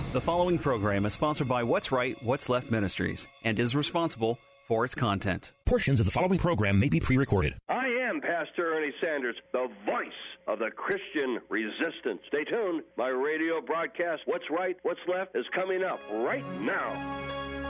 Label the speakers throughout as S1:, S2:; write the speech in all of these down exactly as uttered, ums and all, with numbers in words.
S1: The following program is sponsored by What's Right, What's Left Ministries and is responsible for its content.
S2: Portions of the following program may be pre-recorded.
S3: I am Pastor Ernie Sanders, the voice of the Christian resistance. Stay tuned. My radio broadcast, What's Right, What's Left, is coming up right now.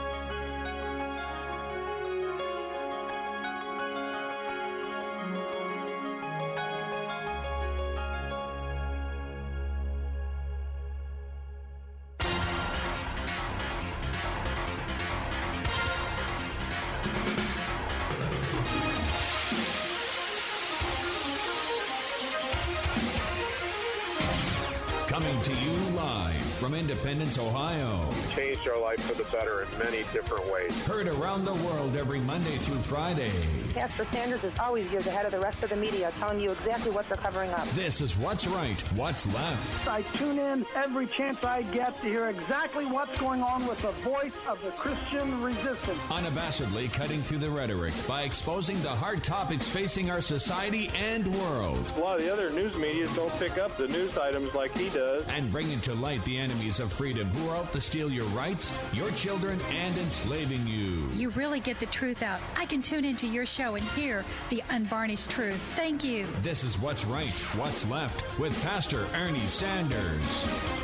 S4: Coming to you live from Independence, Ohio.
S5: You've changed our life for the better in many different ways.
S4: Heard around the world every Monday through Friday.
S6: Pastor Sanders is always years ahead of the rest of the media, telling you exactly what they're covering up.
S4: This is What's Right, What's Left.
S7: I tune in every chance I get to hear exactly what's going on with the voice of the Christian resistance.
S4: Unabashedly cutting through the rhetoric by exposing the hard topics facing our society and world.
S5: A lot of the other news media don't pick up the news items like he does.
S4: And bringing to light the enemies of freedom who are out to steal your rights, your children, and enslaving you.
S8: You really get the truth out. I can tune into your show and hear the unvarnished truth. Thank you.
S4: This is What's Right, What's Left with Pastor Ernie Sanders.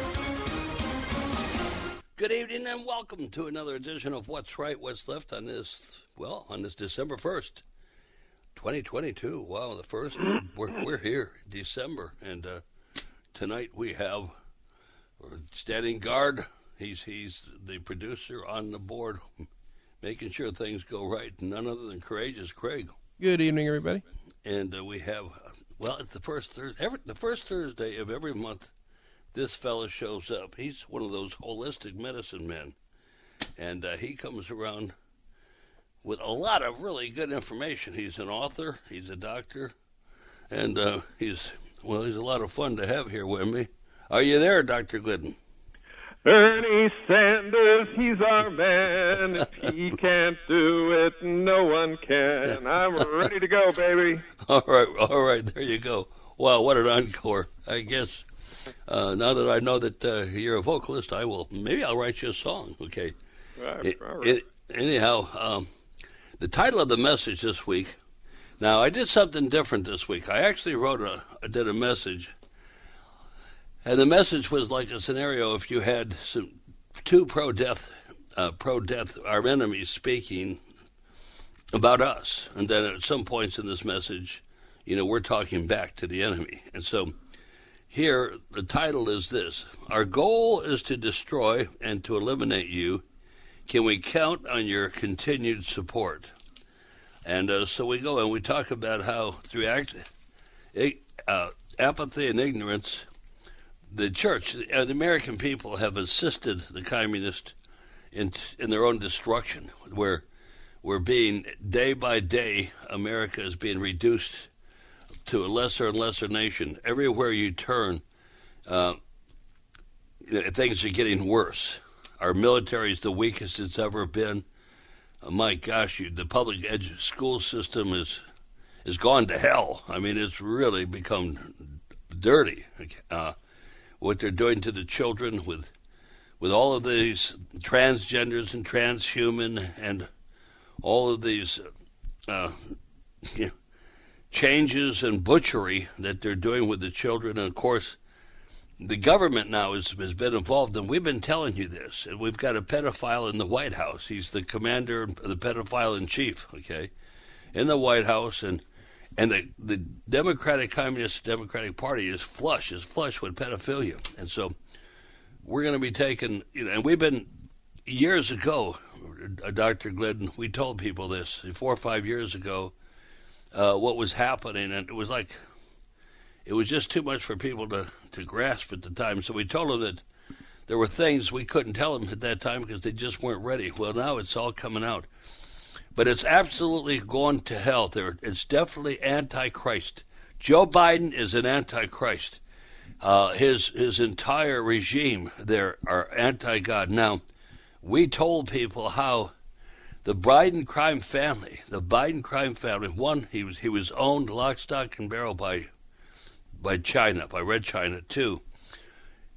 S9: Good evening and welcome to another edition of What's Right, What's Left on this, well, on this December first, twenty twenty-two. Wow, the first, we're, we're here, December, and uh, tonight we have standing guard. He's he's the producer on the board, making sure things go right. None other than Courageous Craig.
S10: Good evening, everybody.
S9: And uh, we have, well, it's the first Thursday, every, the first Thursday of every month. This fella shows up. He's one of those holistic medicine men, and uh, he comes around with a lot of really good information. He's an author. He's a doctor, and uh, he's well, he's a lot of fun to have here with me. Are you there, Doctor Glidden?
S5: Ernie Sanders, he's our man. If he can't do it, no one can. I'm ready to go, baby.
S9: All right, all right, there you go. Wow, what an encore. I guess uh, now that I know that uh, you're a vocalist, I will, maybe I'll write you a song, okay?
S5: Right,
S9: it,
S5: all right.
S9: It, anyhow, um, the title of the message this week, now I did something different this week. I actually wrote a, I did a message. And the message was like a scenario if you had some, two pro-death, uh, pro-death, our enemies speaking about us. And then at some points in this message, you know, we're talking back to the enemy. And so here, the title is this: Our goal is to destroy and to eliminate you. Can we count on your continued support? And uh, so we go and we talk about how through act, uh, apathy and ignorance, the church, uh, the American people have assisted the communists in in their own destruction. Where we're being, day by day, America is being reduced to a lesser and lesser nation. Everywhere you turn, uh, you know, things are getting worse. Our military is the weakest it's ever been. Uh, my gosh, you, the public edu- school system is is gone to hell. I mean, it's really become dirty. Uh, what they're doing to the children with with all of these transgenders and transhuman and all of these uh, you know, changes and butchery that they're doing with the children. And, of course, the government now has, has been involved, and we've been telling you this. And we've got a pedophile in the White House. He's the commander, the pedophile-in-chief, okay, in the White House. And And the, the Democratic Communist Democratic Party is flush, is flush with pedophilia. And so we're going to be taking, you know, and we've been, years ago, uh, Doctor Glidden, we told people this, four or five years ago, uh, what was happening. And it was like, it was just too much for people to, to grasp at the time. So we told them that there were things we couldn't tell them at that time because they just weren't ready. Well, now it's all coming out. But it's absolutely gone to hell. There, it's definitely anti-Christ. Joe Biden is an anti-Christ. Uh, his his entire regime there are anti-God. Now, we told people how the Biden crime family, the Biden crime family, one, he was he was owned lock, stock, and barrel by by China, by Red China. Two,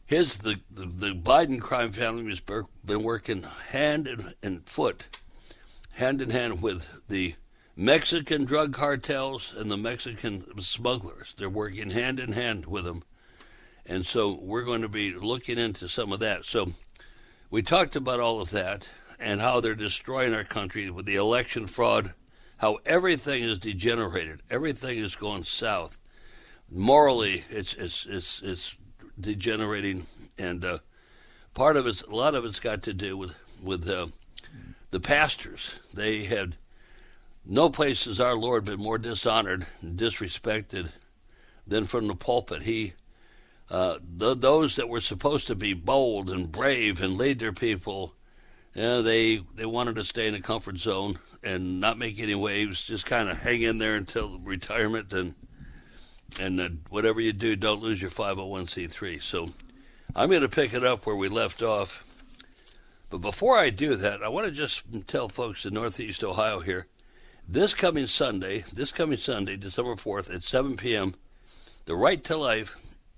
S9: his the, the, the Biden crime family has been working hand and, and foot, hand in hand with the Mexican drug cartels and the Mexican smugglers. They're working hand in hand with them. And so we're going to be looking into some of that. So we talked about all of that and how they're destroying our country with the election fraud, how everything is degenerated. Everything is going south. Morally, it's it's it's, it's degenerating. And uh, part of it's, a lot of it's got to do with, with uh, the pastors. They had, no place has our Lord been more dishonored and disrespected than from the pulpit. He Uh, the, those that were supposed to be bold and brave and lead their people, you know, they they wanted to stay in a comfort zone and not make any waves, just kind of hang in there until retirement, and and uh, whatever you do, don't lose your five oh one c three. So I'm going to pick it up where we left off. But before I do that, I want to just tell folks in Northeast Ohio here, this coming Sunday, this coming Sunday, December fourth at seven p.m., the Right to Life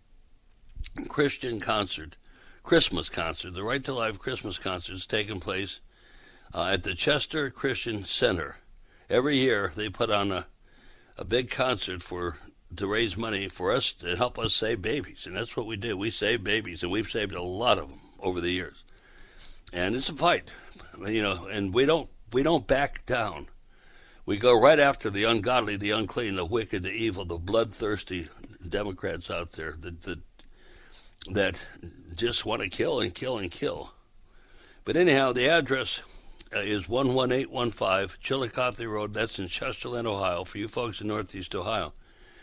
S9: Christian concert, Christmas concert, the Right to Life Christmas concert is taking place uh, at the Chester Christian Center. Every year they put on a, a big concert for to raise money for us to help us save babies, and that's what we do. We save babies, and we've saved a lot of them over the years. And it's a fight, you know, and we don't we don't back down. We go right after the ungodly, the unclean, the wicked, the evil, the bloodthirsty Democrats out there that that, that just want to kill and kill and kill. But anyhow, the address uh, is one one eight one five Chillicothe Road. That's in Chesterland, Ohio, for you folks in Northeast Ohio.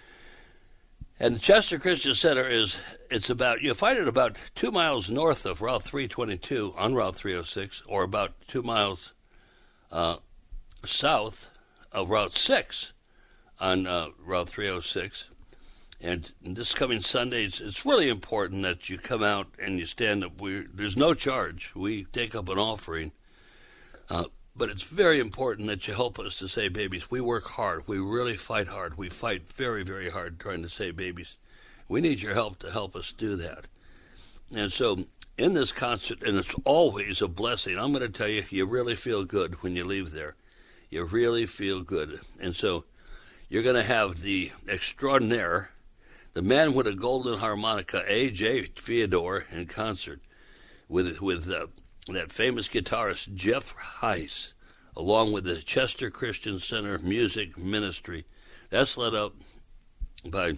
S9: And the Chester Christian Center is, it's about, you find it about two miles north of Route three twenty-two on Route three oh six, or about two miles uh, south of Route six on uh, Route three oh six. And this coming Sunday, it's, it's really important that you come out and you stand up. We, there's no charge. We take up an offering. Uh, but it's very important that you help us to save babies. We work hard. We really fight hard. We fight very, very hard trying to save babies. We need your help to help us do that. And so in this concert, and it's always a blessing, I'm going to tell you, you really feel good when you leave there. You really feel good. And so you're going to have the extraordinaire, the man with a golden harmonica, A J Theodore, in concert with with uh, that famous guitarist Jeff Heiss, along with the Chester Christian Center Music Ministry. That's led up by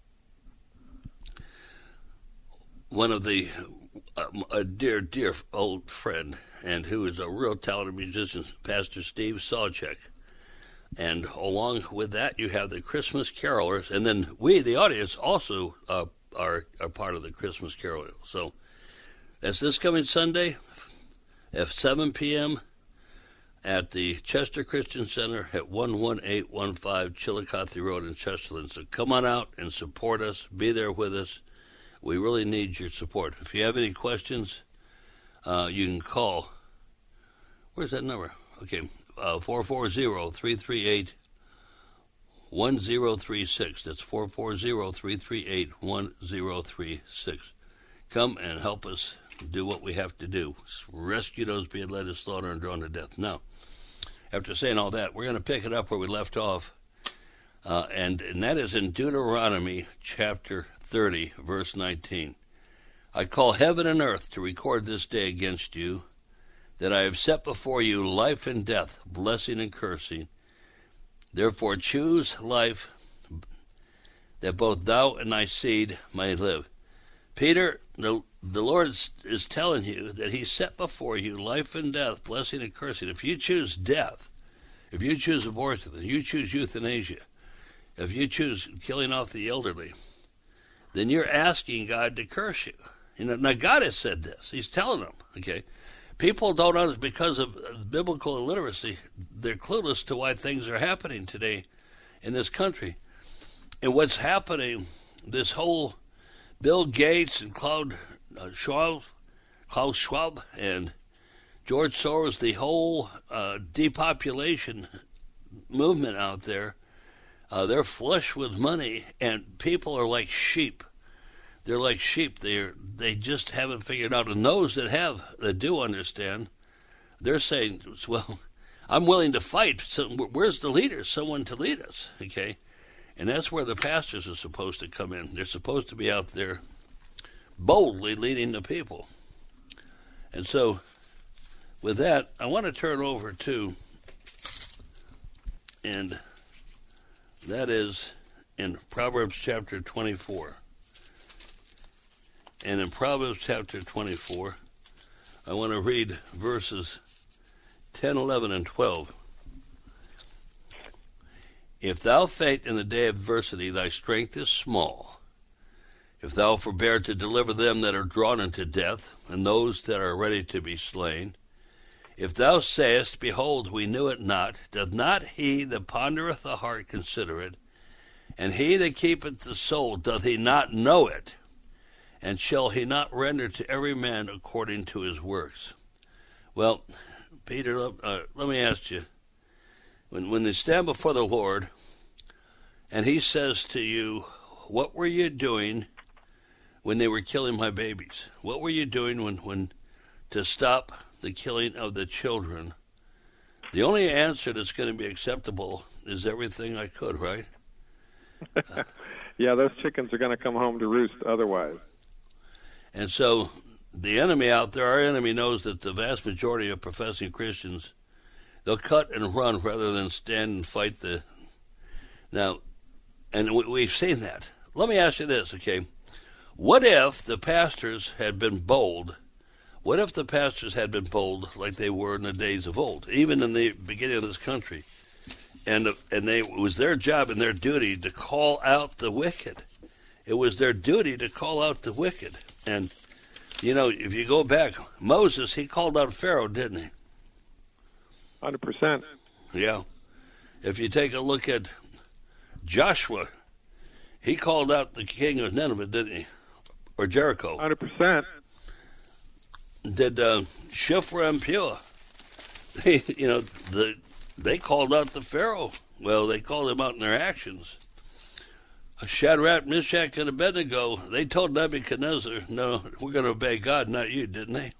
S9: one of the, uh, a dear, dear old friend, and who is a real talented musician, Pastor Steve Sawchek. And along with that, you have the Christmas carolers, and then we, the audience, also uh, are, are part of the Christmas carolers. So that's this coming Sunday at seven p.m. at the Chester Christian Center at one one eight one five Chillicothe Road in Chesterland. So come on out and support us. Be there with us. We really need your support. If you have any questions, uh, you can call. Where's that number? Okay, uh, four four zero, three three eight, one zero three six. That's four four zero, three three eight, one zero three six. Come and help us do what we have to do. Rescue those being led to slaughter and drawn to death. Now, after saying all that, we're going to pick it up where we left off. Uh, and, and that is in Deuteronomy chapter thirty, verse nineteen. I call heaven and earth to record this day against you, that I have set before you life and death, blessing and cursing. Therefore choose life, that both thou and thy seed may live. Peter, the, the Lord is telling you that he set before you life and death, blessing and cursing. If you choose death, if you choose abortion, if you choose euthanasia, if you choose killing off the elderly, then you're asking God to curse you. You know, now God has said this. He's telling them, okay? People don't understand, because of biblical illiteracy, they're clueless to why things are happening today in this country. And what's happening, this whole Bill Gates and Klaus uh, Schwab, Klaus Schwab and George Soros, the whole uh, depopulation movement out there, uh, they're flush with money, and people are like sheep. they're like sheep. They they just haven't figured out. And those that have, that do understand, they're saying, well, I'm willing to fight. So where's the leader? Someone to lead us, okay? And that's where the pastors are supposed to come in. They're supposed to be out there boldly leading the people. And so with that, I want to turn over to, and that is in Proverbs chapter twenty-four. And in Proverbs chapter twenty-four, I want to read verses ten, eleven, and twelve. If thou faint in the day of adversity, thy strength is small. If thou forbear to deliver them that are drawn unto death, and those that are ready to be slain, if thou sayest, Behold, we knew it not, doth not he that pondereth the heart consider it? And he that keepeth the soul, doth he not know it? And shall he not render to every man according to his works? Well, Peter, uh, let me ask you, when, when they stand before the Lord, and he says to you, what were you doing when they were killing my babies? What were you doing when, when to stop the killing of the children? The only answer that's going to be acceptable is everything I could, right? Uh,
S5: yeah, those chickens are going to come home to roost otherwise.
S9: And so the enemy out there, our enemy knows that the vast majority of professing Christians, they'll cut and run rather than stand and fight the... Now, and we, we've seen that. Let me ask you this, okay? What if the pastors had been bold? What if the pastors had been bold like they were in the days of old, even in the beginning of this country? And and they, it was their job and their duty to call out the wicked. It was their duty to call out the wicked. And, you know, if you go back, Moses, he called out Pharaoh, didn't he?
S5: one hundred percent.
S9: Yeah. If you take a look at Joshua, he called out the king of Nineveh, didn't he? Or Jericho.
S5: one hundred percent.
S9: Did uh, Shiphrah and Puah, they, you know, the, they called out the Pharaoh. Well, they called him out in their actions. Shadrach, Meshach, and Abednego, they told Nebuchadnezzar, no, we're going to obey God, not you, didn't they?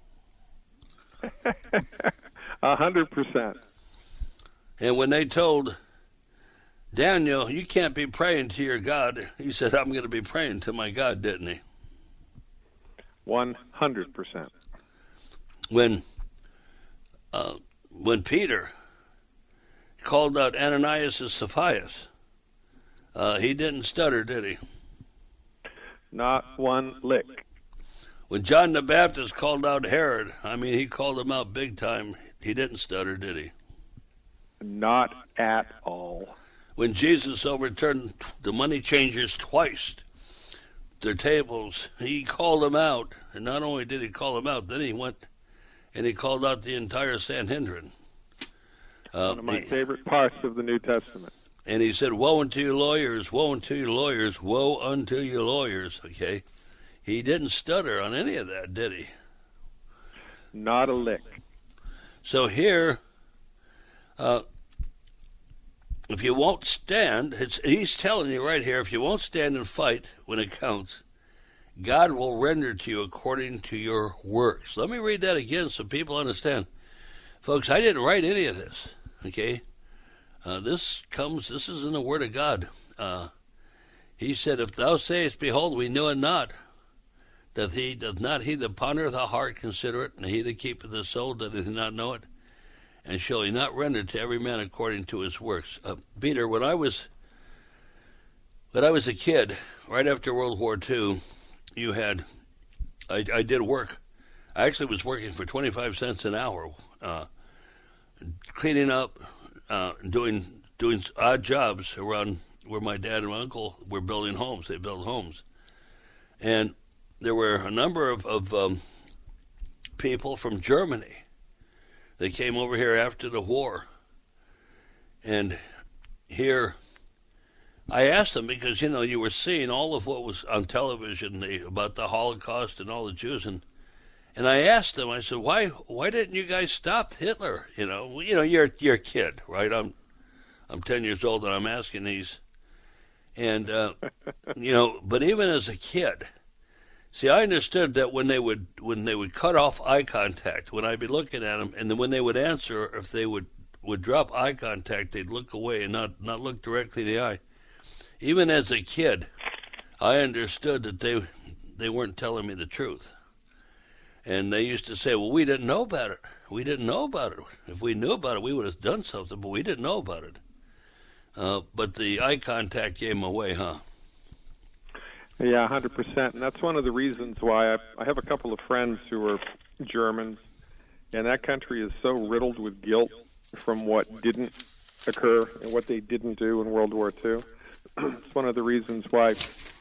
S5: A hundred percent.
S9: And when they told Daniel, you can't be praying to your God, he said, I'm going to be praying to my God, didn't he?
S5: One hundred percent.
S9: When, uh, when Peter called out Ananias and Sapphira, uh, he didn't stutter, did he?
S5: Not one lick.
S9: When John the Baptist called out Herod, I mean, he called him out big time. He didn't stutter, did he?
S5: Not at all.
S9: When Jesus overturned the money changers twice, their tables, he called them out. And not only did he call them out, then he went and he called out the entire Sanhedrin. Uh,
S5: One of my
S9: he,
S5: favorite parts of the New Testament.
S9: And he said, woe unto you lawyers, woe unto you lawyers, woe unto you lawyers, okay? He didn't stutter on any of that, did he?
S5: Not a lick.
S9: So here, uh, if you won't stand, it's, he's telling you right here, if you won't stand and fight when it counts, God will render to you according to your works. Let me read that again so people understand. Folks, I didn't write any of this, okay? Uh, this comes, this is in the Word of God. Uh, he said, if thou sayest, behold, we knew it not, doth he, doth not he that pondereth the heart consider it, and he that keepeth the soul, doth he not know it? And shall he not render to every man according to his works? Uh, Peter, when I was, when I was a kid, right after World War Two, you had, I, I did work. I actually was working for twenty-five cents an hour, uh, cleaning up, uh, doing doing odd jobs around where my dad and my uncle were building homes. They built homes. And there were a number of, of um, people from Germany. They came over here after the war. And here, I asked them because, you know, you were seeing all of what was on television the, about the Holocaust and all the Jews. And, and I asked them, I said, why why didn't you guys stop Hitler? You know, you know, you're, you're a kid, right? I'm I'm ten years old and I'm asking these. And, uh, you know, but even as a kid, See, I understood that when they would when they would cut off eye contact, when I'd be looking at them, and then when they would answer, if they would, would drop eye contact, they'd look away and not, not look directly in the eye. Even as a kid, I understood that they they weren't telling me the truth. And they used to say, well, we didn't know about it. We didn't know about it. If we knew about it, we would have done something, but we didn't know about it. Uh, but the eye contact gave them away, huh?
S5: Yeah, one hundred percent. And that's one of the reasons why I, I have a couple of friends who are Germans, and that country is so riddled with guilt from what didn't occur and what they didn't do in World War Two. It's one of the reasons why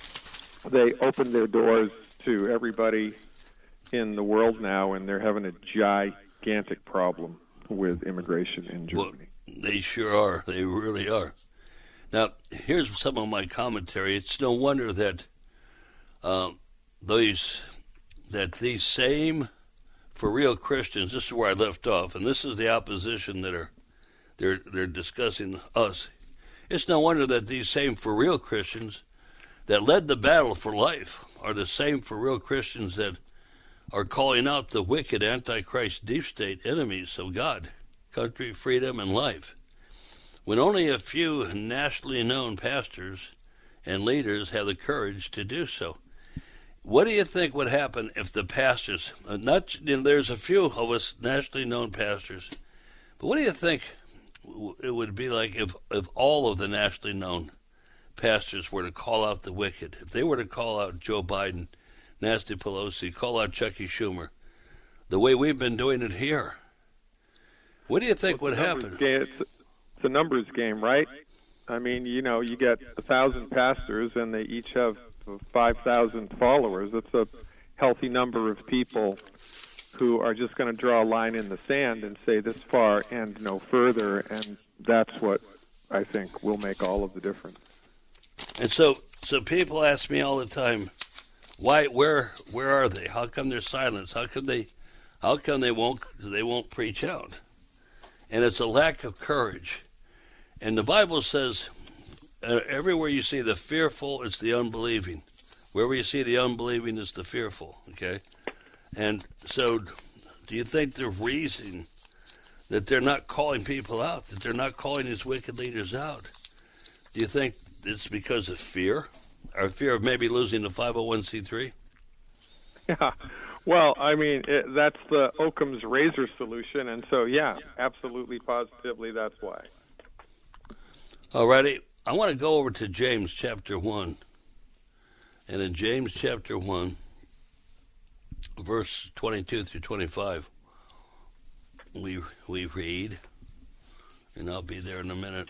S5: they opened their doors to everybody in the world now, and they're having a gigantic problem with immigration in Germany.
S9: Well, they sure are. They really are. Now, here's some of my commentary. It's no wonder that uh, these that these same for real Christians. This is where I left off, and this is the opposition that are they're they're discussing us. It's no wonder that these same for real Christians that led the battle for life are the same for real Christians that are calling out the wicked Antichrist deep state enemies of God, country, freedom, and life. When only a few nationally known pastors and leaders have the courage to do so. What do you think would happen if the pastors, uh, not you know, there's a few of us nationally known pastors, but what do you think it would be like if, if all of the nationally known pastors were to call out the wicked? If they were to call out Joe Biden, Nancy Pelosi, call out Chucky Schumer, the way we've been doing it here, what do you think well, would happen?
S5: Game, it's, it's a numbers game, right? I mean, you know, you get a thousand pastors and they each have five thousand followers. That's a healthy number of people who are just going to draw a line in the sand and say this far and no further, and that's what I think will make all of the difference.
S9: And so, so people ask me all the time, why, where, where are they? How come they're silenced? How come they, how come they won't, they won't preach out? And it's a lack of courage. And the Bible says, uh, everywhere you see the fearful, it's the unbelieving. Wherever you see the unbelieving, it's the fearful. Okay. And so, do you think the reason that they're not calling people out, that they're not calling these wicked leaders out, do you think it's because of fear, or fear of maybe losing the five oh one c three?
S5: Yeah, well, I mean, it, that's the Occam's razor solution, and so, yeah, absolutely, positively, that's why.
S9: All righty, I want to go over to James chapter one, and in James chapter one, verse twenty-two through twenty-five, we we read, and I'll be there in a minute.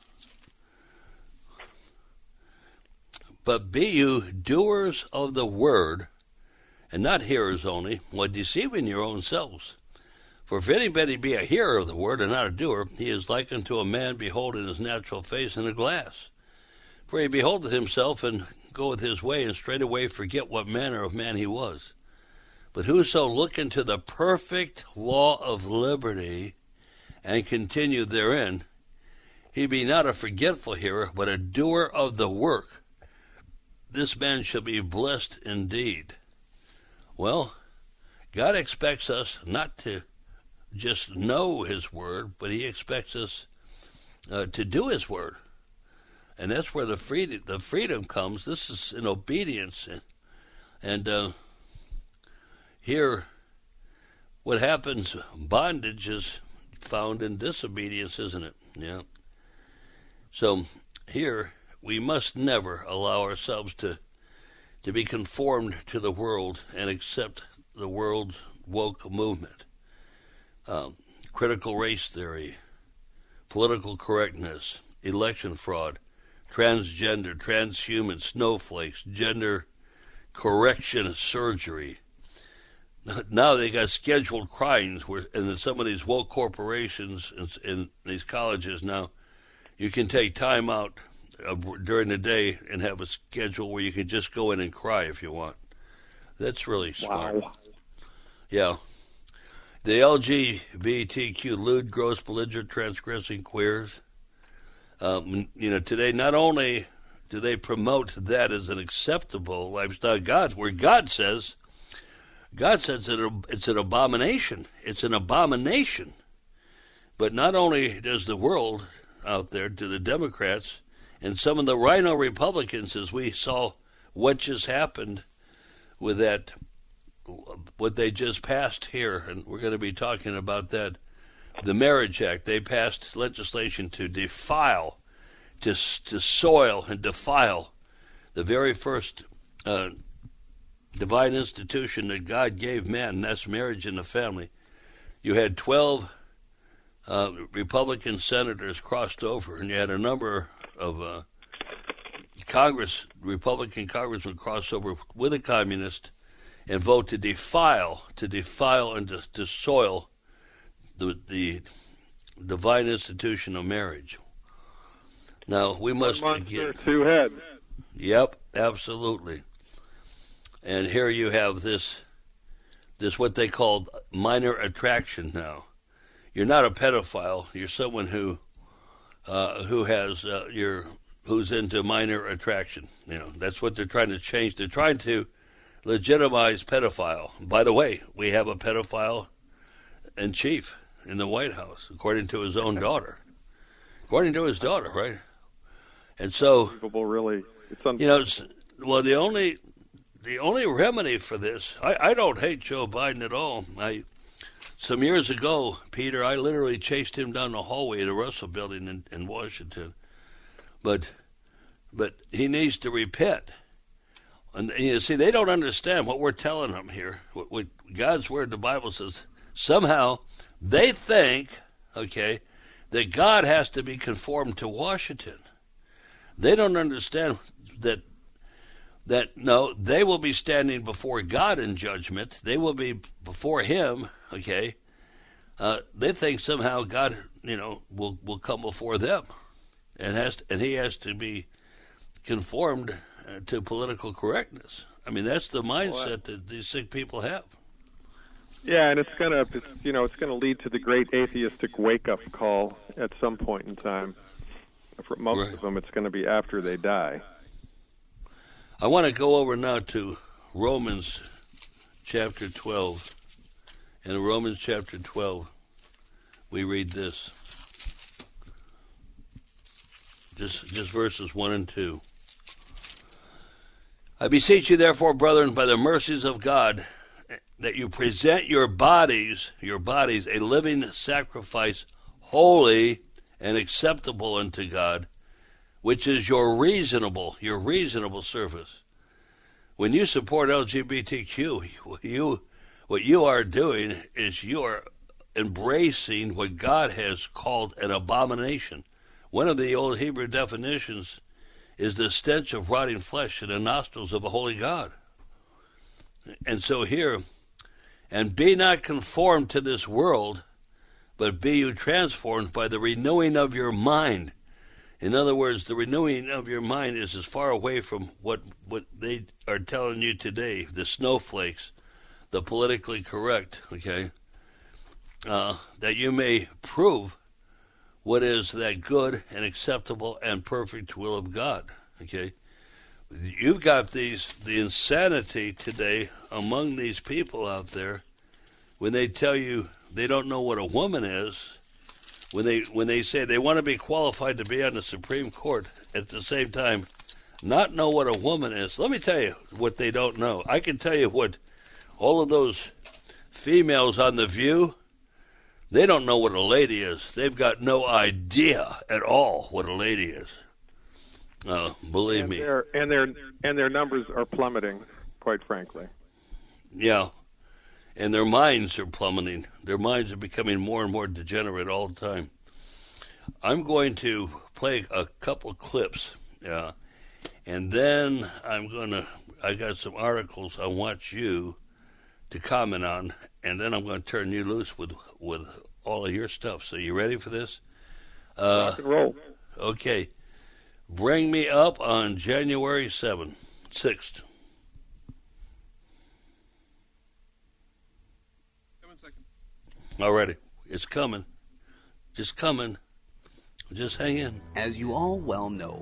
S9: But be you doers of the word, and not hearers only, while deceiving your own selves. For if anybody be a hearer of the word and not a doer, he is like unto a man beholding his natural face in a glass. For he beholdeth himself, and goeth his way, and straightway forget what manner of man he was. But whoso look into the perfect law of liberty, and continue therein, he be not a forgetful hearer, but a doer of the work, this man shall be blessed indeed. Well, God expects us not to just know his word, but he expects us uh, to do his word. And that's where the freedom, the freedom comes. This is in obedience. And uh, here, what happens, bondage is found in disobedience, isn't it? Yeah. So here, we must never allow ourselves to to be conformed to the world and accept the world's woke movement. Um, critical race theory, political correctness, election fraud, transgender, transhuman, snowflakes, gender correction surgery. Now they got scheduled crimes where, and some of these woke corporations in, in these colleges now, you can take time out uh, during the day and have a schedule where you can just go in and cry if you want. That's really smart.
S5: Wow.
S9: Yeah. The L G B T Q, lewd, gross, belligerent, transgressing queers. Um, you know, today not only do they promote that as an acceptable lifestyle? God, where God says, God says that it's an abomination. It's an abomination. But not only does the world out there, to the Democrats, and some of the rhino Republicans, as we saw what just happened with that, what they just passed here, and we're going to be talking about that, the Marriage Act. They passed legislation to defile, to, to soil and defile the very first uh, divine institution that God gave man, and that's marriage and the family. You had twelve uh, Republican senators crossed over, and you had a number of uh, Congress, Republican congressmen cross over with a communist and vote to defile, to defile and to, to soil the, the divine institution of marriage. Now, we must
S5: One
S9: get...
S5: monster, two heads.
S9: Yep, absolutely. And here you have this, this what they call minor attraction now. You're not a pedophile. You're someone who, uh, who has, uh, your, who's into minor attraction. You know, that's what they're trying to change. They're trying to legitimize pedophile. By the way, we have a pedophile in chief in the White House, according to his own daughter. According to his daughter, right? And so,
S5: really, it's
S9: you know, it's, well, the only the only remedy for this, I, I don't hate Joe Biden at all. I some years ago, Peter, I literally chased him down the hallway at the Russell Building in, in Washington. But but he needs to repent. And you see, they don't understand what we're telling them here. What, what God's word, the Bible says, somehow they think, okay, that God has to be conformed to Washington. They don't understand that, that no, they will be standing before God in judgment. They will be before him, okay. Uh, they think somehow God, you know, will, will come before them. And has to, and he has to be conformed uh, to political correctness. I mean, that's the mindset that these sick people have.
S5: Yeah, and it's gonna, it's, you know, it's gonna lead to the great atheistic wake-up call at some point in time. For most right. of them, it's going to be after they die.
S9: I want to go over now to Romans chapter twelve. In Romans chapter twelve, we read this. Just, just verses one and two. I beseech you, therefore, brethren, by the mercies of God, that you present your bodies, your bodies, a living sacrifice, holy and acceptable unto God, which is your reasonable, your reasonable service. When you support L G B T Q, you, what you are doing is you are embracing what God has called an abomination. One of the old Hebrew definitions is the stench of rotting flesh in the nostrils of a holy God. And so here, and be not conformed to this world, but be you transformed by the renewing of your mind. In other words, the renewing of your mind is as far away from what, what they are telling you today, the snowflakes, the politically correct, okay, uh, that you may prove what is that good and acceptable and perfect will of God, okay? You've got these the insanity today among these people out there when they tell you they don't know what a woman is, when they when they say they want to be qualified to be on the Supreme Court, at the same time not know what a woman is. Let me tell you what they don't know. I can tell you what all of those females on The View, they don't know what a lady is. They've got no idea at all what a lady is. Uh, believe
S5: and
S9: me.
S5: Their, and their and their numbers are plummeting, quite frankly.
S9: Yeah. And their minds are plummeting. Their minds are becoming more and more degenerate all the time. I'm going to play a couple of clips, uh, and then I'm going to, I got some articles I want you to comment on, and then I'm going to turn you loose with, with all of your stuff. So you ready for this? Uh,
S5: Rock and roll.
S9: Okay. Bring me up on January seventh, sixth. Already. It's coming. Just coming. Just hang in.
S10: As you all well know,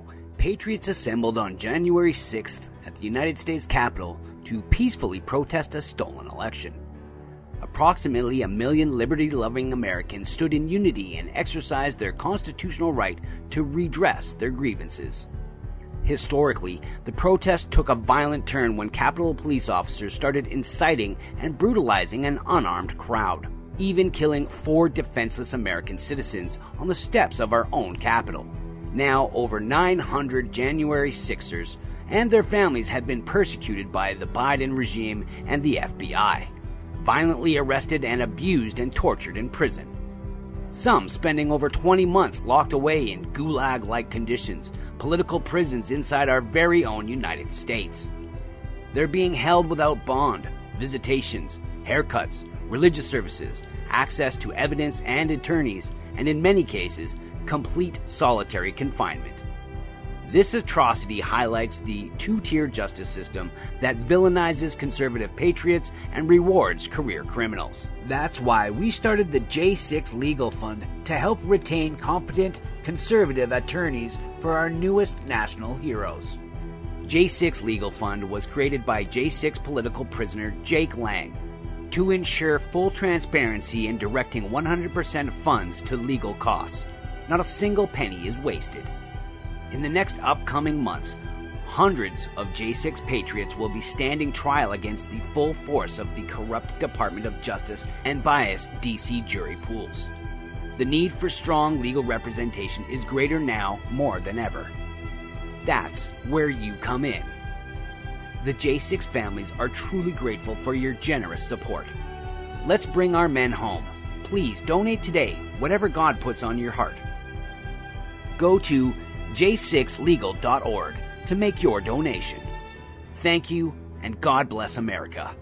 S10: patriots assembled on January sixth at the United States Capitol to peacefully protest a stolen election. Approximately a million liberty-loving Americans stood in unity and exercised their constitutional right to redress their grievances. Historically, the protest took a violent turn when Capitol police officers started inciting and brutalizing an unarmed crowd, even killing four defenseless American citizens on the steps of our own Capitol. Now, over nine hundred January sixers and their families had been persecuted by the Biden regime and the F B I, violently arrested and abused and tortured in prison. Some spending over twenty months locked away in gulag-like conditions, political prisons inside our very own United States. They're being held without bond, visitations, haircuts, religious services, access to evidence and attorneys, and in many cases, complete solitary confinement. This atrocity highlights the two-tier justice system that villainizes conservative patriots and rewards career criminals. That's why we started the J six Legal Fund to help retain competent conservative attorneys for our newest national heroes. J six Legal Fund was created by J six political prisoner Jake Lang to ensure full transparency in directing one hundred percent of funds to legal costs. Not a single penny is wasted. In the next upcoming months, hundreds of J six patriots will be standing trial against the full force of the corrupt Department of Justice and biased D C jury pools. The need for strong legal representation is greater now more than ever. That's where you come in. The J six families are truly grateful for your generous support. Let's bring our men home. Please donate today, whatever God puts on your heart. Go to j six legal dot org to make your donation. Thank you, and God bless America.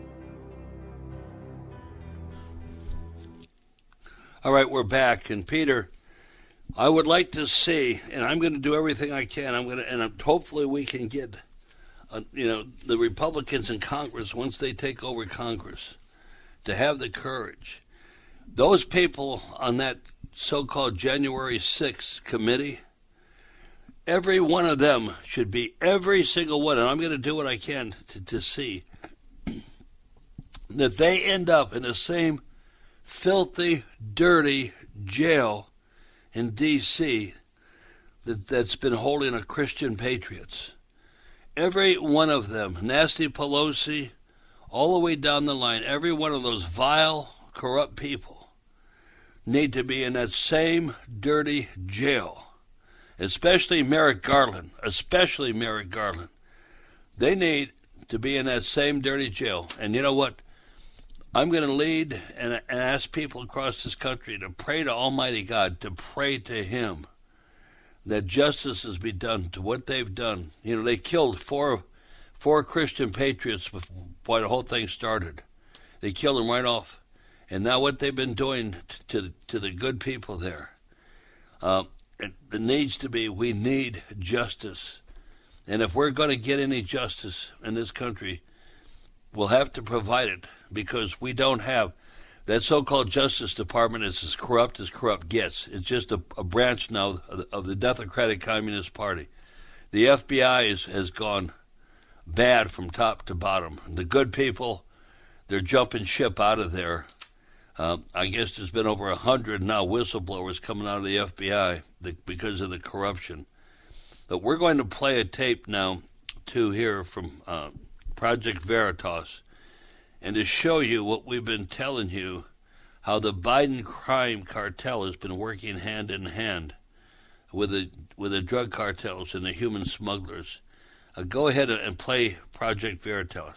S9: All right, we're back, and Peter, I would like to see, and I'm going to do everything I can. I'm going to, and hopefully we can get, uh, you know, the Republicans in Congress, once they take over Congress, to have the courage. Those people on that so-called January sixth committee, every one of them should be, every single one, and I'm going to do what I can to, to see that they end up in the same filthy, dirty jail in D C that, that's been holding a Christian patriots. Every one of them, Nancy Pelosi, all the way down the line, every one of those vile, corrupt people need to be in that same dirty jail. Especially Merrick Garland, especially Merrick Garland. They need to be in that same dirty jail. And you know what? I'm going to lead and, and ask people across this country to pray to Almighty God, to pray to Him that justice has been done to what they've done. You know, they killed four four Christian patriots before the whole thing started. They killed them right off. And now what they've been doing to, to, to the good people there. Uh, it, it needs to be, we need justice. And if we're going to get any justice in this country, we'll have to provide it, because we don't have. That so-called Justice Department is as corrupt as corrupt gets. It's just a, a branch now of the, of the Democratic Communist Party. The F B I is, has gone bad from top to bottom. The good people, they're jumping ship out of there. Uh, I guess there's been over a hundred now whistleblowers coming out of the F B I the, because of the corruption. But we're going to play a tape now, too, here from uh, Project Veritas, and to show you what we've been telling you, how the Biden crime cartel has been working hand in hand with the with the drug cartels and the human smugglers. Uh, go ahead and play Project Veritas.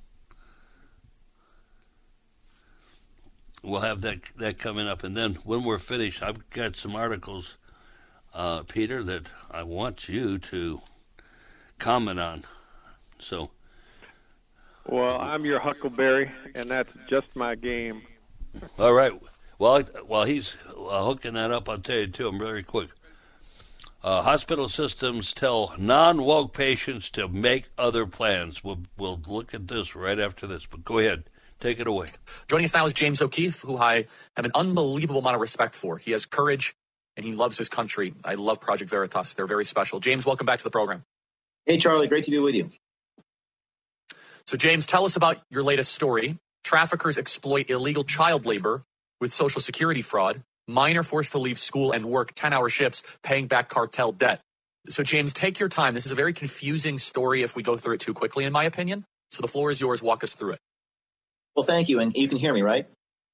S9: We'll have that that coming up, and then when we're finished, I've got some articles, uh, Peter, that I want you to comment on. So.
S5: Well, I'm your Huckleberry, and that's just my game.
S9: All right. Well, while he's uh, hooking that up, I'll tell you, too, I'm very quick. Uh, hospital systems tell non-woke patients to make other plans. We'll, we'll look at this right after this, but go ahead. Take it away.
S11: Joining us now is James O'Keefe, who I have an unbelievable amount of respect for. He has courage and he loves his country. I love Project Veritas. They're very special. James, welcome back to the program.
S12: Hey, Charlie. Great to be with you.
S11: So, James, tell us about your latest story. Traffickers exploit illegal child labor with Social Security fraud. Minor forced to leave school and work ten-hour shifts, paying back cartel debt. So, James, take your time. This is a very confusing story if we go through it too quickly, in my opinion. So the floor is yours. Walk us through it.
S12: Well, thank you. And you can hear me, right?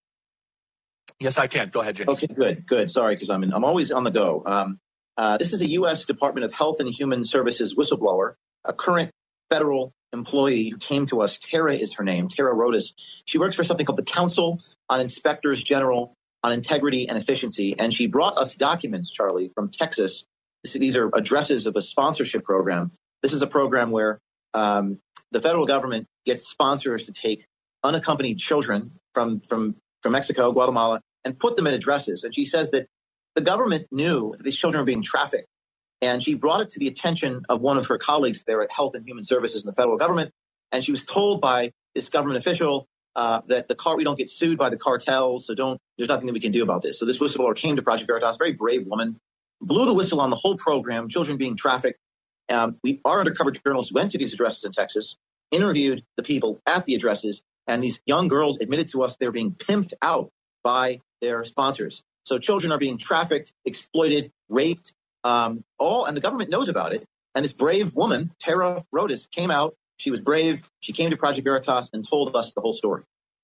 S11: Yes, I can. Go ahead, James.
S12: Okay, good, good. Sorry, because I'm in, I'm always on the go. Um, uh, this is a U S Department of Health and Human Services whistleblower, a current federal employee who came to us. Tara is her name, Tara Rodas. She works for something called the Council on Inspectors General on Integrity and Efficiency. And she brought us documents, Charlie, from Texas. These are addresses of a sponsorship program. This is a program where um, the federal government gets sponsors to take unaccompanied children from, from, from Mexico, Guatemala, and put them in addresses. And she says that the government knew that these children were being trafficked. And she brought it to the attention of one of her colleagues there at Health and Human Services in the federal government. And she was told by this government official uh, that the car we don't get sued by the cartels, so don't there's nothing that we can do about this. So this whistleblower came to Project Veritas, a very brave woman, blew the whistle on the whole program, children being trafficked. Um, we, our undercover journalists went to these addresses in Texas, interviewed the people at the addresses, and these young girls admitted to us they're being pimped out by their sponsors. So children are being trafficked, exploited, raped, um, all, and the government knows about it. And this brave woman, Tara Rodas, came out. She was brave. She came to Project Veritas and told us the whole story.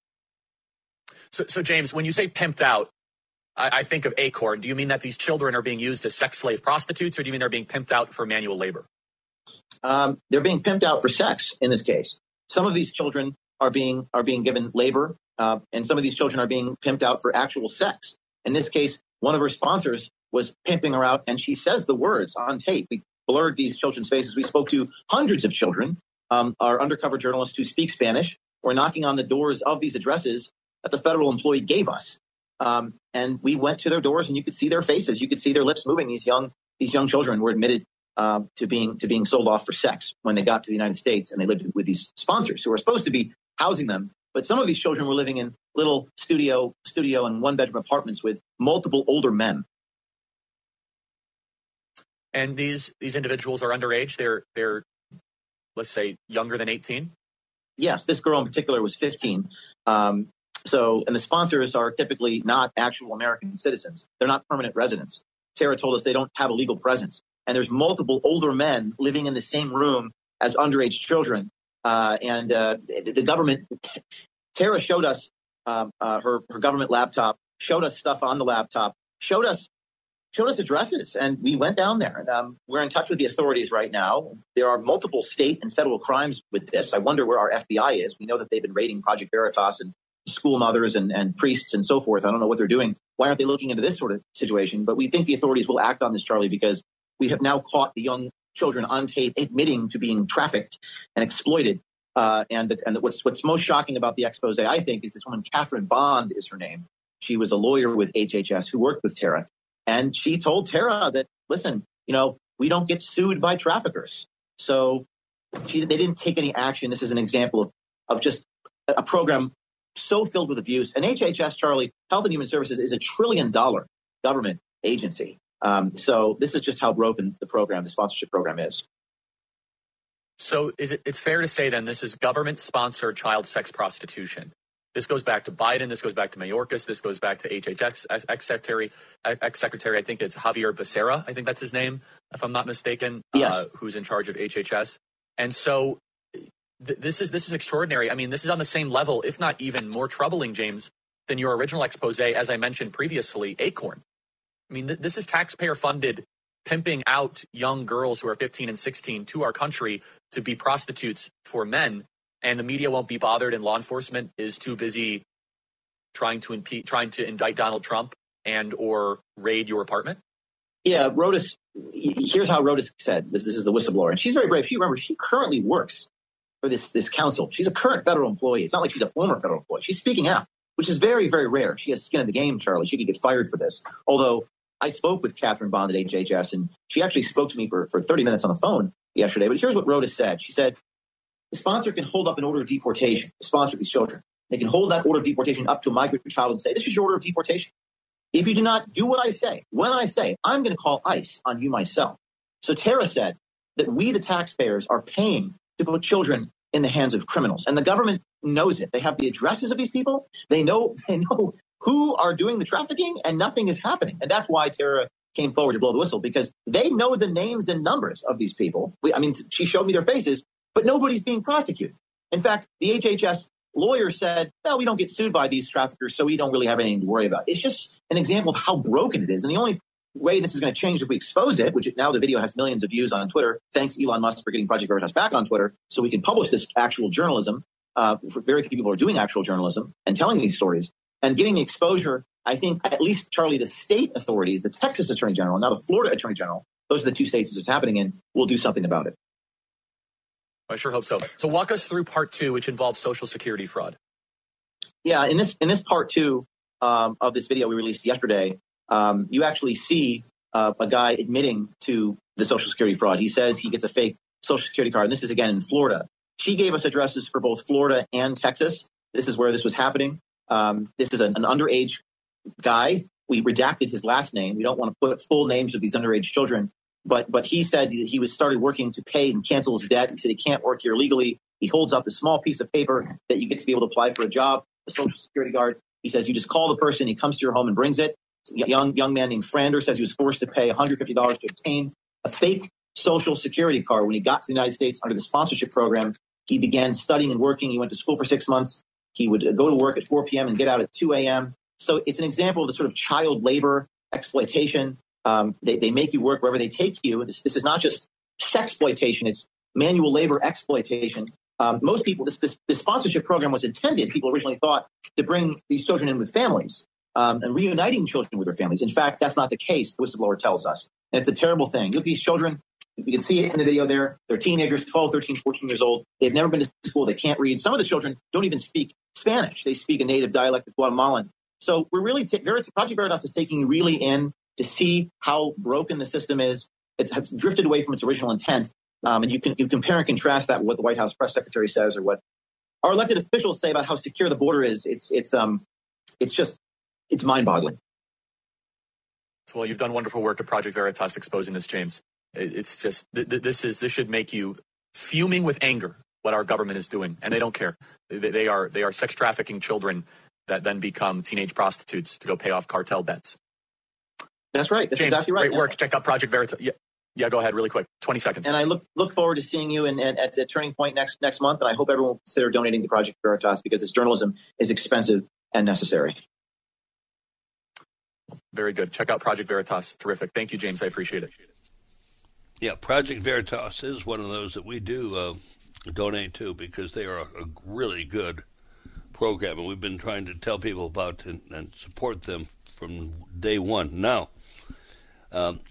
S11: So, so James, when you say pimped out, I, I think of Acorn. Do you mean that these children are being used as sex slave prostitutes, or do you mean they're being pimped out for manual labor?
S12: Um, they're being pimped out for sex in this case. Some of these children are being are being given labor, uh, and some of these children are being pimped out for actual sex. In this case, one of her sponsors was pimping her out, and she says the words on tape. We blurred these children's faces. We spoke to hundreds of children. Um, our undercover journalists who speak Spanish were knocking on the doors of these addresses that the federal employee gave us. Um, and we went to their doors, and you could see their faces. You could see their lips moving. These young these young children were admitted uh, to being to being sold off for sex when they got to the United States, and they lived with these sponsors who were supposed to be housing them. But some of these children were living in little studio studio and one bedroom apartments with multiple older men.
S11: And these these individuals are underage. They're they're let's say younger than eighteen.
S12: Yes, this girl in particular was fifteen. Um, so, and the sponsors are typically not actual American citizens. They're not permanent residents. Tara told us they don't have a legal presence. And there's multiple older men living in the same room as underage children. Uh, and uh, the, the government, Tara showed us uh, uh, her, her government laptop, showed us stuff on the laptop, showed us showed us addresses, and we went down there. And um, we're in touch with the authorities right now. There are multiple state and federal crimes with this. I wonder where our F B I is. We know that they've been raiding Project Veritas and school mothers and, and priests and so forth. I don't know what they're doing. Why aren't they looking into this sort of situation? But we think the authorities will act on this, Charlie, because we have now caught the young children on tape admitting to being trafficked and exploited. Uh, and the, and the, what's what's most shocking about the expose, I think, is this woman, Catherine Bond is her name. She was a lawyer with H H S who worked with Tara. And she told Tara that, listen, you know, we don't get sued by traffickers. So she, they didn't take any action. This is an example of, of just a program so filled with abuse. And H H S, Charlie, Health and Human Services, is a trillion dollar government agency. Um, so this is just how broken the program, the sponsorship program is.
S11: So is it, it's fair to say then this is government-sponsored child sex prostitution. This goes back to Biden. This goes back to Mayorkas. This goes back to H H S ex-secretary, ex-secretary. I think it's Javier Becerra. I think that's his name, if I'm not mistaken.
S12: Yes.
S11: Uh, who's in charge of H H S. And so th- this is this is extraordinary. I mean, this is on the same level, if not even more troubling, James, than your original expose, as I mentioned previously, Acorn. I mean, th- this is taxpayer-funded pimping out young girls who are fifteen and sixteen to our country to be prostitutes for men. And the media won't be bothered, and law enforcement is too busy trying to impe- trying to indict Donald Trump and or raid your apartment?
S12: Yeah, Rodas, here's how Rodas said, this, this is the whistleblower, and she's very brave. She, remember, she currently works for this, this council. She's a current federal employee. It's not like she's a former federal employee. She's speaking out, which is very, very rare. She has skin in the game, Charlie. She could get fired for this. Although I spoke with Catherine Bond at H H S, and she actually spoke to me for, for thirty minutes on the phone yesterday. But here's what Rodas said. She said, the sponsor can hold up an order of deportation, the sponsor of these children. They can hold that order of deportation up to a migrant child and say, this is your order of deportation. if you do not do what I say, when I say, I'm going to call ICE on you myself. So Tara said that we, the taxpayers, are paying to put children in the hands of criminals. And the government knows it. They have the addresses of these people. They know they know who are doing the trafficking, and nothing is happening. And that's why Tara came forward to blow the whistle, because they know the names and numbers of these people. We, I mean, she showed me their faces, but nobody's being prosecuted. In fact, the H H S lawyer said, well, we don't get sued by these traffickers, so we don't really have anything to worry about. It's just an example of how broken it is. And the only way this is going to change if we expose it, which now the video has millions of views on Twitter. Thanks, Elon Musk, for getting Project Veritas back on Twitter so we can publish this actual journalism. Uh, for very few people are doing actual journalism and telling these stories and getting the exposure. I think at least, Charlie, the state authorities, the Texas Attorney General, and now the Florida Attorney General, those are the two states this is happening in, will do something about it.
S11: I sure hope so. So walk us through part two, which involves Social Security fraud.
S12: Yeah, in this in this part two um, of this video we released yesterday, um, you actually see uh, a guy admitting to the Social Security fraud. He says he gets a fake Social Security card, and this is again in Florida. She gave us addresses for both Florida and Texas. This is where this was happening. Um, this is an, an underage guy. We redacted his last name. We don't want to put full names of these underage children. But but he said he was started working to pay and cancel his debt. He said he can't work here legally. He holds up a small piece of paper that you get to be able to apply for a job, the Social Security card. He says you just call the person. He comes to your home and brings it. A young young man named Frander says he was forced to pay one hundred fifty dollars to obtain a fake Social Security card. When he got to the United States under the sponsorship program, he began studying and working. He went to school for six months. He would go to work at four p.m. and get out at two a.m. So it's an example of the sort of child labor exploitation. Um, they, they make you work wherever they take you. This, this is not just sexploitation. It's manual labor exploitation. Um, most people, this, this, this sponsorship program was intended, people originally thought, to bring these children in with families um, and reuniting children with their families. In fact, that's not the case, the whistleblower tells us. And it's a terrible thing. Look at these children. You can see it in the video there. They're teenagers, twelve, thirteen, fourteen years old. They've never been to school. They can't read. Some of the children don't even speak Spanish. They speak a native dialect of Guatemalan. So we're really, t- Project Veritas is taking you really in to see how broken the system is. It's, it's drifted away from its original intent. Um, and you can you compare and contrast that with what the White House press secretary says or what our elected officials say about how secure the border is. It's it's um it's just it's mind-boggling.
S11: Well, you've done wonderful work at Project Veritas exposing this, James. It's just th- th- this is this should make you fuming with anger what our government is doing, and they don't care. They, they are they are sex trafficking children that then become teenage prostitutes to go pay off cartel debts.
S12: That's right. That's
S11: James,
S12: exactly right.
S11: Great work. Check out Project Veritas. Yeah, yeah. Go ahead, really quick. Twenty seconds.
S12: And I look look forward to seeing you in, in, at the Turning Point next next month. And I hope everyone will consider donating to Project Veritas because this journalism is expensive and necessary.
S11: Very good. Check out Project Veritas. Terrific. Thank you, James. I appreciate it.
S9: Yeah, Project Veritas is one of those that we do uh, donate to because they are a, a really good program, and we've been trying to tell people about and, and support them from day one. Now, um,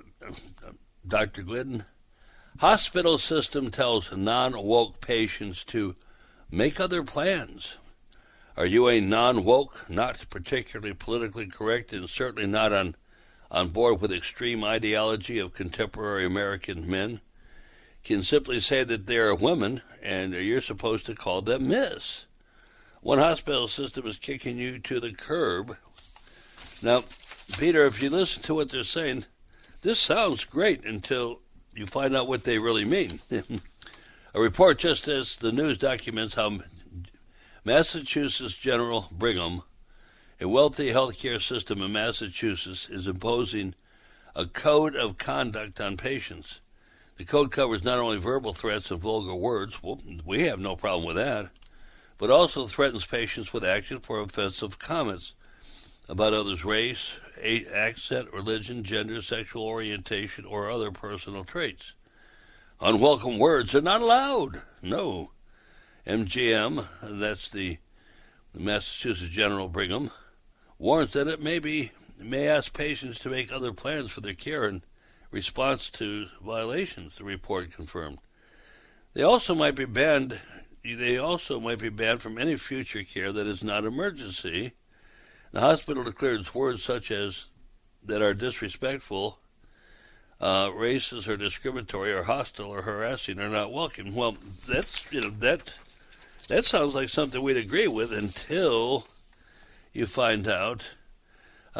S9: Doctor Glidden, hospital system tells non-woke patients to make other plans. Are you a non-woke, not particularly politically correct, and certainly not on, on board with extreme ideology of contemporary American men? Can simply say that they are women, and you're supposed to call them Miss. One hospital system is kicking you to the curb. Now, Peter, if you listen to what they're saying, this sounds great until you find out what they really mean. A report just as the news documents how Massachusetts General Brigham, a wealthy healthcare system in Massachusetts, is imposing a code of conduct on patients. The code covers not only verbal threats and vulgar words, well, we have no problem with that, but also threatens patients with action for offensive comments about others' race, accent, religion, gender, sexual orientation, or other personal traits. Unwelcome words are not allowed. No. M G M, that's the Massachusetts General Brigham, warns that it may be may ask patients to make other plans for their care in response to violations, the report confirmed. They also might be banned they also might be banned from any future care that is not emergency. The hospital declares words such as that are disrespectful, uh, racist or discriminatory or hostile or harassing are not welcome. Well, that's you know that that sounds like something we'd agree with until you find out uh,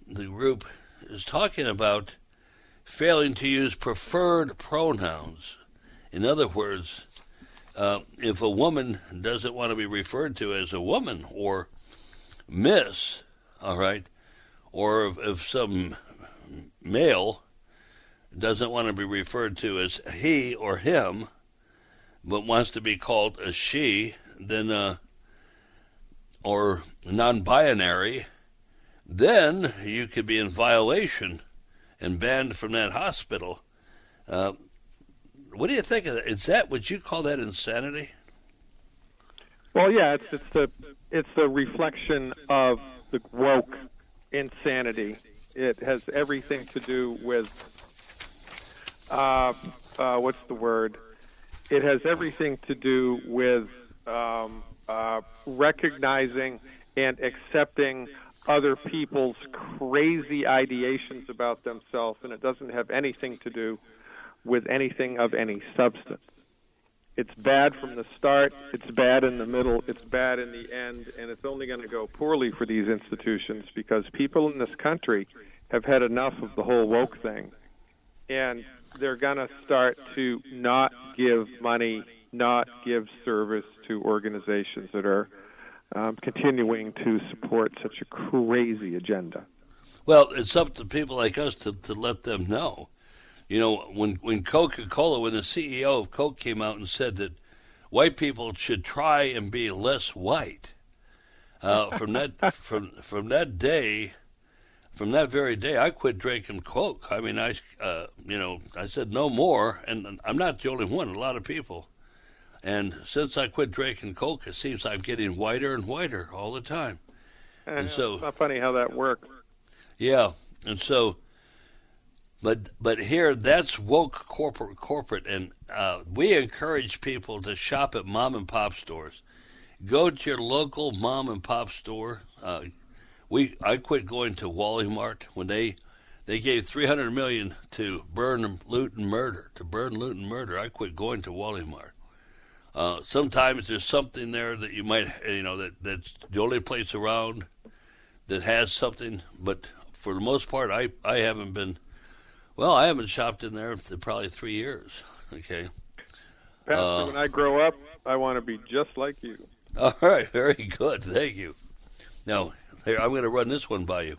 S9: the group is talking about failing to use preferred pronouns. In other words, uh, if a woman doesn't want to be referred to as a woman or miss, all right, or if, if some male doesn't want to be referred to as he or him, but wants to be called a she, then uh, or non-binary, then you could be in violation and banned from that hospital. Uh, what do you think of that? Is that, would you call that insanity?
S5: Well, yeah, it's it's the it's the reflection of the woke insanity. It has everything to do with uh, uh, what's the word? It has everything to do with um, uh, recognizing and accepting other people's crazy ideations about themselves, and it doesn't have anything to do with anything of any substance. It's bad from the start, it's bad in the middle, it's bad in the end, and it's only going to go poorly for these institutions because people in this country have had enough of the whole woke thing, and they're going to start to not give money, not give service to organizations that are um, continuing to support such a crazy agenda.
S9: Well, it's up to people like us to, to let them know. You know, when, when Coca-Cola, when the C E O of Coke came out and said that white people should try and be less white, uh, from that from from that day, from that very day, I quit drinking Coke. I mean, I uh, you know, I said no more, and I'm not the only one. A lot of people, and since I quit drinking Coke, it seems I'm getting whiter and whiter all the time.
S5: And,
S9: and so,
S5: it's not funny how that works.
S9: Yeah, and so. But but here, that's woke corporate, corporate, and uh, we encourage people to shop at mom-and-pop stores. Go to your local mom-and-pop store. Uh, we I quit going to Wally Mart when they they gave three hundred million dollars to burn, loot, and murder, to burn, loot, and murder. I quit going to Wally Mart. Uh, sometimes there's something there that you might, you know, that that's the only place around that has something. But for the most part, I, I haven't been... Well, I haven't shopped in there for probably three years. Okay.
S5: Pastor,
S9: uh,
S5: when I grow up, I want to be just like you.
S9: All right, very good. Thank you. Now, here, I'm going to run this one by you.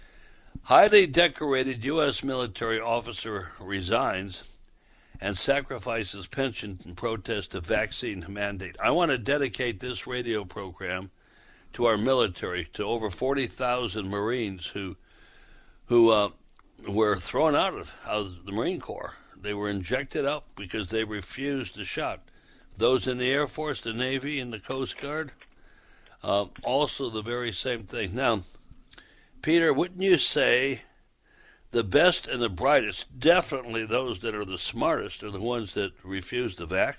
S9: Highly decorated U S military officer resigns and sacrifices pension in protest of vaccine mandate. I want to dedicate this radio program to our military, to over forty thousand Marines who, who, uh, were thrown out of, out of the Marine Corps. They were injected up because they refused the shot. Those in the Air Force, the Navy, and the Coast Guard, uh, also the very same thing. Now, Peter, wouldn't you say the best and the brightest, definitely those that are the smartest, are the ones that refuse the vax?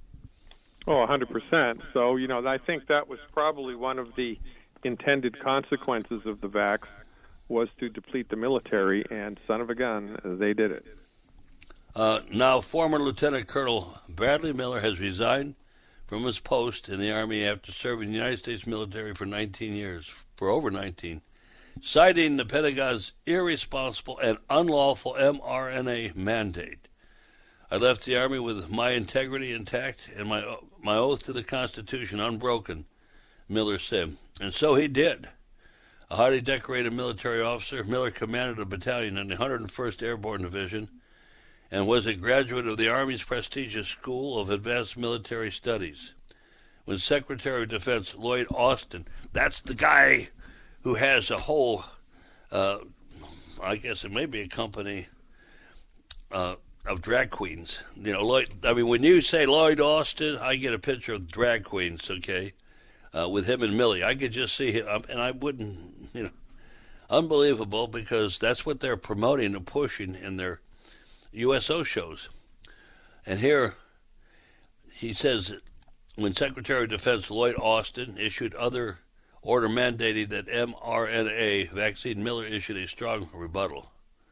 S5: Oh, one hundred percent. So, you know, I think that was probably one of the intended consequences of the vax, was to deplete the military, and son of a gun, they did it.
S9: Uh, now, former Lieutenant Colonel Bradley Miller has resigned from his post in the Army after serving the United States military for nineteen years, for over nineteen, citing the Pentagon's irresponsible and unlawful mRNA mandate. I left the Army with my integrity intact and my my oath to the Constitution unbroken, Miller said. And so he did. A highly decorated military officer, Miller commanded a battalion in the one hundred first Airborne Division and was a graduate of the Army's prestigious School of Advanced Military Studies. When Secretary of Defense Lloyd Austin, that's the guy who has a whole, uh, I guess it may be a company uh, of drag queens. You know, Lloyd, I mean, when you say Lloyd Austin, I get a picture of drag queens, okay? Uh, with him and Millie, I could just see him, and I wouldn't, you know, unbelievable, because that's what they're promoting and pushing in their U S O shows. And here he says, when Secretary of Defense Lloyd Austin issued other order mandating that mRNA vaccine, Miller issued a strong rebuttal.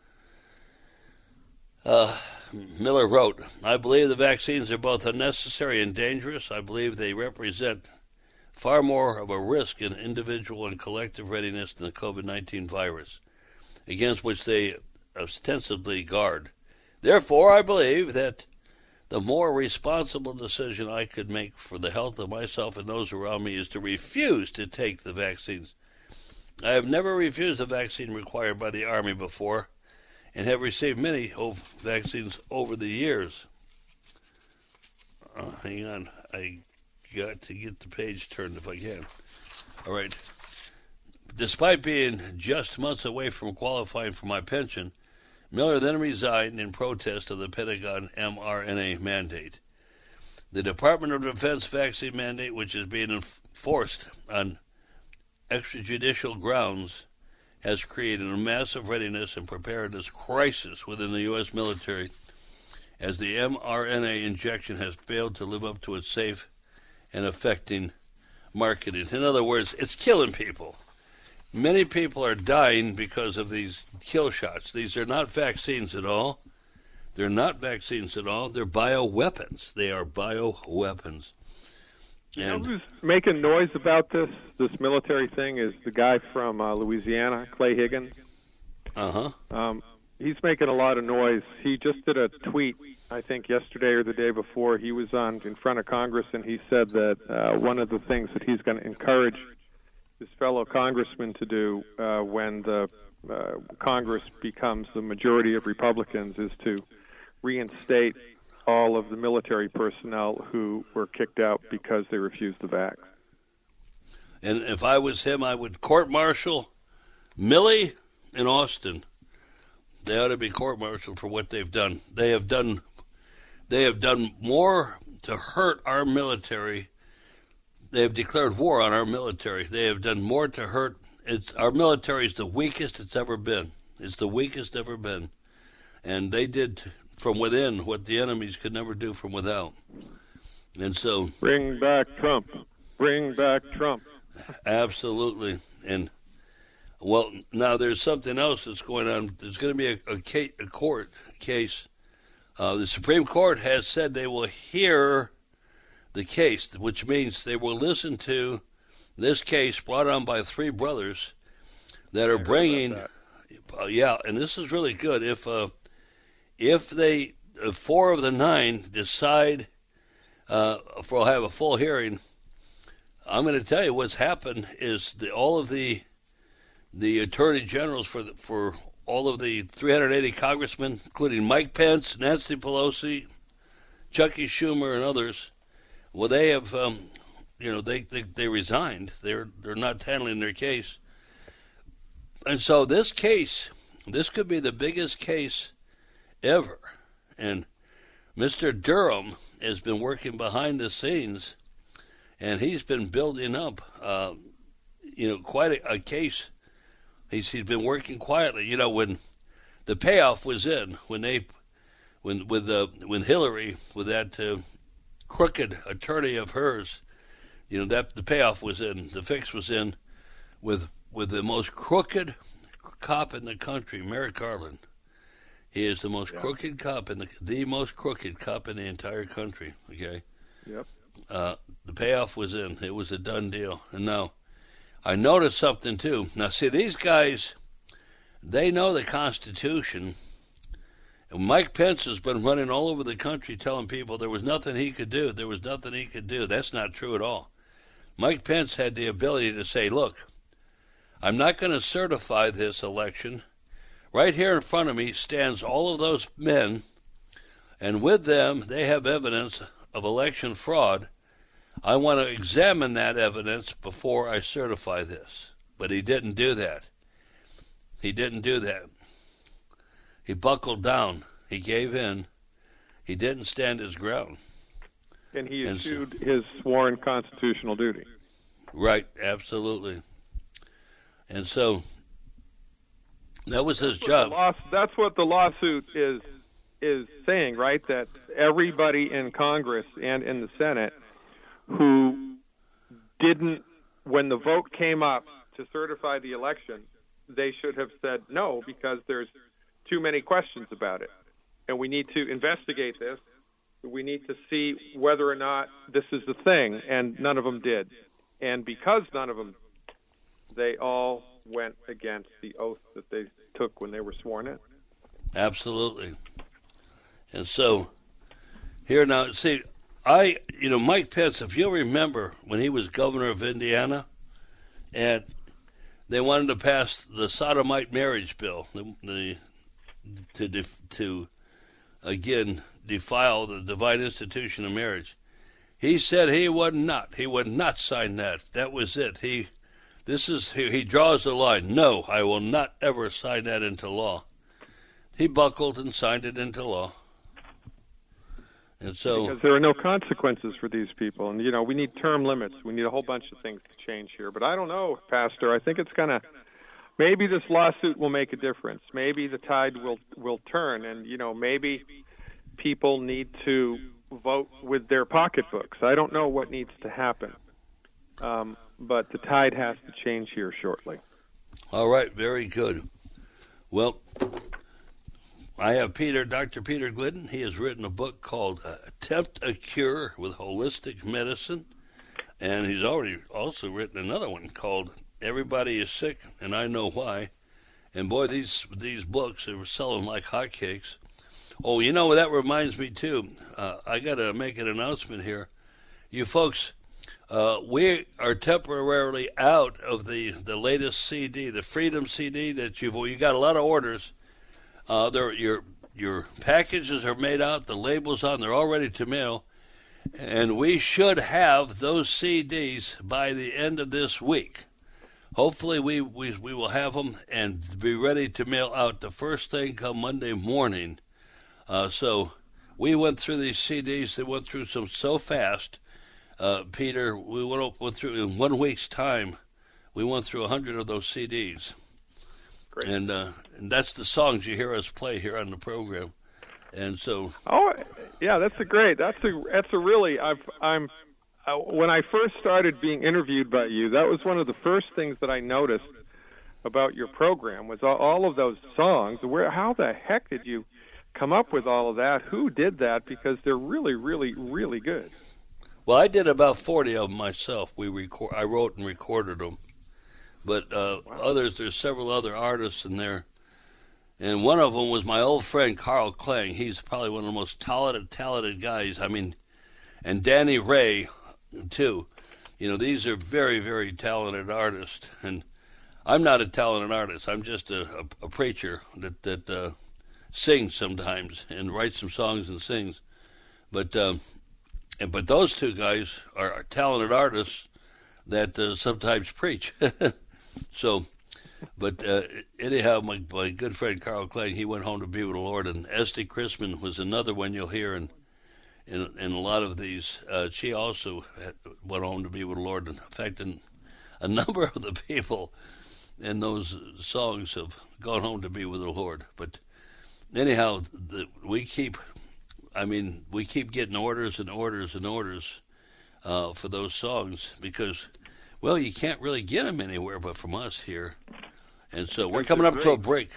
S9: Uh, Miller wrote, I believe the vaccines are both unnecessary and dangerous. I believe they represent far more of a risk in individual and collective readiness than the COVID nineteen virus. against which they ostensibly guard. Therefore, I believe that the more responsible decision I could make for the health of myself and those around me is to refuse to take the vaccines. I have never refused a vaccine required by the Army before and have received many vaccines over the years. Uh, hang on. I got to get the page turned if I can. All right. Despite being just months away from qualifying for my pension, Miller then resigned in protest of the Pentagon mRNA mandate. The Department of Defense vaccine mandate, which is being enforced on extrajudicial grounds, has created a massive readiness and preparedness crisis within the U S military, as the mRNA injection has failed to live up to its safe and effective marketing. In other words, it's killing people. Many people are dying because of these kill shots. These are not vaccines at all. They're not vaccines at all. They're bioweapons. They are bioweapons.
S5: You know who's making noise about this, this military thing is the guy from uh, Louisiana, Clay Higgins.
S9: Uh-huh.
S5: Um, he's making a lot of noise. He just did a tweet, I think yesterday or the day before. He was on in front of Congress, and he said that uh, one of the things that he's going to encourage his fellow congressmen to do uh, when the uh, Congress becomes the majority of Republicans is to reinstate all of the military personnel who were kicked out because they refused the vax.
S9: And if I was him, I would court-martial Milley and Austin. They ought to be court-martialed for what they've done. They have done, they have done more to hurt our military. They have declared war on our military. They have done more to hurt. It's, our military is the weakest it's ever been. It's the weakest ever been. And they did from within what the enemies could never do from without. And so...
S5: Bring back Trump. Bring back Trump.
S9: Absolutely. And, well, now there's something else that's going on. There's going to be a, a, case, a court case. Uh, the Supreme Court has said they will hear the case, which means they will listen to this case brought on by three brothers that are bringing, that. uh, yeah, and this is really good. If uh, if they uh, four of the nine decide uh, for have a full hearing, I'm going to tell you what's happened is the, all of the the attorney generals for the, for all of the three hundred eighty congressmen, including Mike Pence, Nancy Pelosi, Chucky Schumer, and others. Well, they have, um, you know, they, they they resigned. They're they're not handling their case, and so this case, this could be the biggest case ever. And Mister Durham has been working behind the scenes, and he's been building up, uh, you know, quite a, a case. He's he's been working quietly. You know, when the payoff was in, when they, when with uh, when Hillary with that. Uh, crooked attorney of hers, you know, that the payoff was in, the fix was in with with the most crooked cop in the country, Merrick Garland. He is the most yeah. crooked cop in the the most crooked cop in the entire country. Okay.
S5: Yep.
S9: Uh, the payoff was in. It was a done deal. And now, I noticed something too. Now, see, these guys, they know the Constitution. And Mike Pence has been running all over the country telling people there was nothing he could do. There was nothing he could do. That's not true at all. Mike Pence had the ability to say, look, I'm not going to certify this election. Right here in front of me stands all of those men, and with them they have evidence of election fraud. I want to examine that evidence before I certify this. But he didn't do that. He didn't do that. He buckled down. He gave in. He didn't stand his ground.
S5: And he eschewed and so, his sworn constitutional duty.
S9: Right, absolutely. And so that was his job.
S5: Law, that's what the lawsuit is is saying, right? That everybody in Congress and in the Senate who didn't, when the vote came up to certify the election, they should have said no because there's too many questions about it. And we need to investigate this. We need to see whether or not this is the thing. And none of them did. And because none of them, they all went against the oath that they took when they were sworn in.
S9: Absolutely. And so, here now, see, I, you know, Mike Pence, if you'll remember when he was governor of Indiana, and they wanted to pass the sodomite marriage bill, the, the to def, to again defile the divine institution of marriage. He said he would not. He would not sign that. That was it. He, this is he, he draws the line. No, I will not ever sign that into law. He buckled and signed it into law. And so,
S5: because there are no consequences for these people, and you know we need term limits. We need a whole bunch of things to change here. But I don't know, Pastor. I think it's gonna. Maybe this lawsuit will make a difference. Maybe the tide will will turn, and you know maybe people need to vote with their pocketbooks. I don't know what needs to happen, um, but the tide has to change here shortly.
S9: All right, very good. Well, I have Peter, Doctor Peter Glidden. He has written a book called uh, Attempt a Cure with Holistic Medicine, and he's already also written another one called Everybody is Sick, and I Know Why. And boy, these these books are selling like hotcakes. Oh, you know, that reminds me, too. Uh, I got to make an announcement here. You folks, uh, we are temporarily out of the, the latest C D, the Freedom C D that you've, you got a lot of orders. Uh, there, your your packages are made out, the labels on, they're all ready to mail, and we should have those C Ds by the end of this week. Hopefully we, we, we will have them and be ready to mail out the first thing come Monday morning. Uh, so we went through these C Ds. They went through some so fast. Uh, Peter, we went, went through, in one week's time, we went through a hundred of those C Ds. Great. And, uh, and that's the songs you hear us play here on the program. And so,
S5: oh yeah, that's a great. That's a that's a really. I've I'm uh, when I first started being interviewed by you, that was one of the first things that I noticed about your program was all, all of those songs. Where how the heck did you come up with all of that? Who did that? Because they're really, really, really good.
S9: Well, I did about forty of them myself. We record. I wrote and recorded them. But uh, wow. others, there's several other artists in there. And one of them was my old friend Carl Klang. He's probably one of the most talented, talented guys. I mean, and Danny Ray, too. You know, these are very, very talented artists. And I'm not a talented artist. I'm just a, a, a preacher that, that uh, sings sometimes and writes some songs and sings. But um, and, but those two guys are, are talented artists that uh, sometimes preach. So, but uh, anyhow, my, my good friend Carl Klang, he went home to be with the Lord, and Esty Chrisman was another one you'll hear in in, in a lot of these. Uh, she also had, went home to be with the Lord. In fact, in, a number of the people in those songs have gone home to be with the Lord. But anyhow, the, we keep, I mean, we keep getting orders and orders and orders uh, for those songs because, well, you can't really get them anywhere but from us here. And so we're coming up to a break.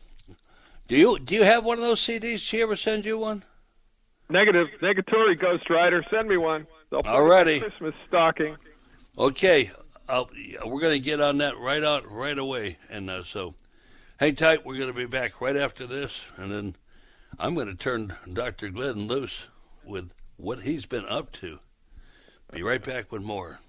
S9: Do you do you have one of those C Ds? Did she ever send you one?
S5: Negative. Negatory, Ghost Rider. Send me one.
S9: All righty.
S5: Christmas stocking.
S9: Okay. I'll, we're going to get on that right out right away. And uh, so hang tight. We're going to be back right after this. And then I'm going to turn Doctor Glidden loose with what he's been up to. Be right back with more.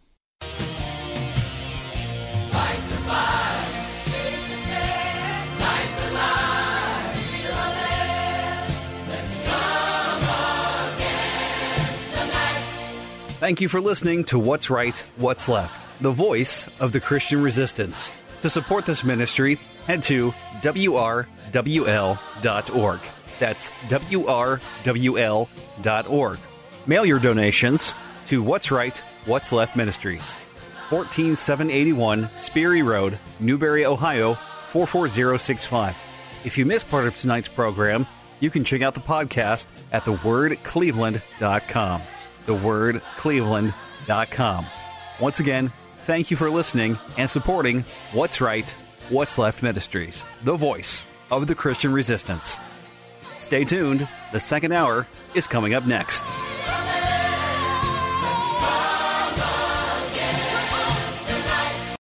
S13: Fight the fight, take the stand, light the light, feel our land. Let's come against the night.
S1: Thank you for listening to What's Right, What's Left, the voice of the Christian resistance. To support this ministry, head to W R W L dot org. That's W R W L dot org. Mail your donations to What's Right, What's Left Ministries. fourteen seven eighty-one Sperry Road, Newberry, Ohio, four four zero six five. If you missed part of tonight's program, you can check out the podcast at the word cleveland dot com. the word cleveland dot com. Once again, thank you for listening and supporting What's Right, What's Left Ministries, the voice of the Christian resistance. Stay tuned. The second hour is coming up next.